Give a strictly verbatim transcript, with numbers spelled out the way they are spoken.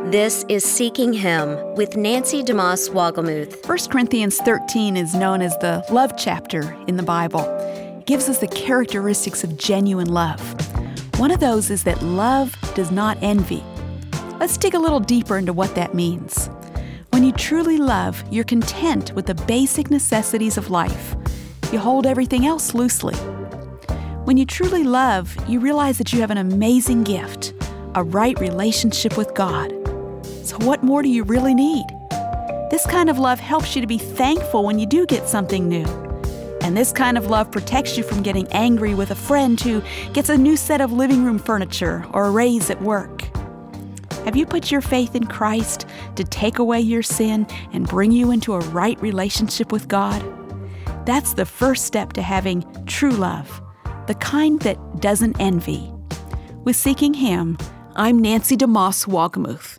This is Seeking Him with Nancy DeMoss Wogelmuth. First Corinthians thirteen is known as the love chapter in the Bible. It gives us the characteristics of genuine love. One of those is that love does not envy. Let's dig a little deeper into what that means. When you truly love, you're content with the basic necessities of life. You hold everything else loosely. When you truly love, you realize that you have an amazing gift, a right relationship with God. So what more do you really need? This kind of love helps you to be thankful when you do get something new. And this kind of love protects you from getting angry with a friend who gets a new set of living room furniture or a raise at work. Have you put your faith in Christ to take away your sin and bring you into a right relationship with God? That's the first step to having true love, the kind that doesn't envy. With Seeking Him, I'm Nancy DeMoss Wogelmuth.